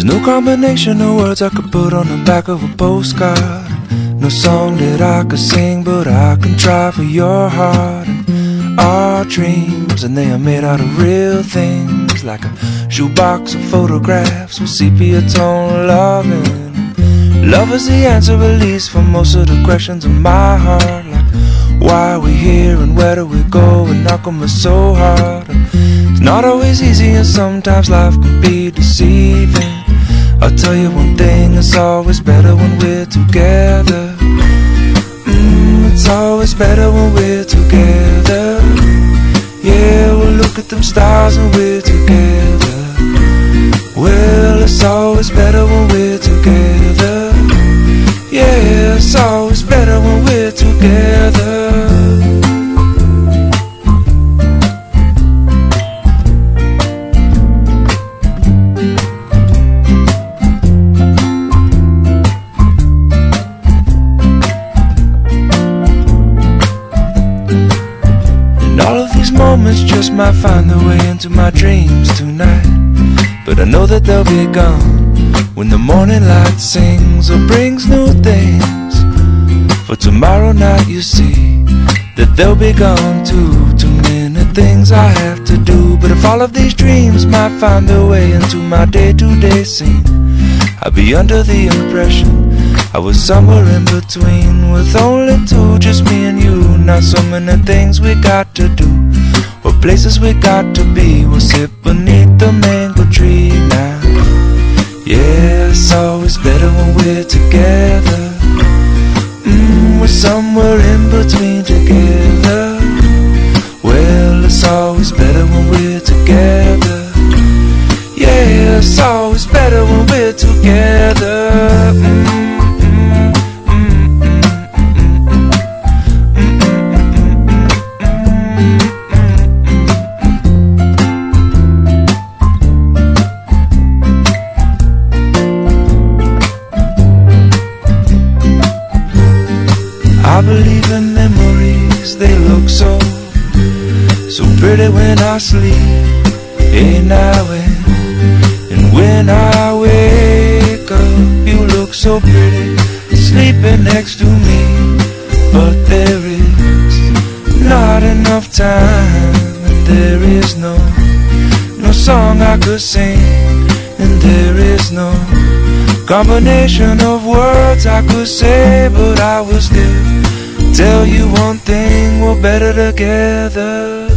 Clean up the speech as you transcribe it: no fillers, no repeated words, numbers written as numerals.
There's no combination of words I could put on the back of a postcard. No song that I could sing, but I can try for your heart. And our dreams, and they are made out of real things, like a shoebox of photographs with sepia tone loving. Love is the answer, at least, for most of the questions in my heart, like why are we here and where do we go, and how come it's so hard. And it's not always easy, and sometimes life can be deceiving. I'll tell you one thing, it's always better when we're together. It's always better when we're together. Yeah, we'll look at them stars when we're together. Well, it's always better when we're together. Yeah, it's always better when we're together. Moments just might find their way into my dreams tonight, but I know that they'll be gone when the morning light sings or brings new things. For tomorrow night you see that they'll be gone too. Too many things I have to do, but if all of these dreams might find their way into my day-to-day scene, I'd be under the impression I was somewhere in between, with only two, just me and you. Not so many things we got to do, or places we got to be. We'll sit beneath the mango tree now. Yeah, it's always better when we're together. We're somewhere in between together. Well, it's always better when we're together. Yeah, it's always better when we're together. I believe in memories, they look so pretty when I sleep. Hey, now and when I wake up, you look so pretty, sleeping next to me. But there is not enough time, and there is no song I could sing, and there is no combination of words I could say, but I will still tell you one thing, we're better together.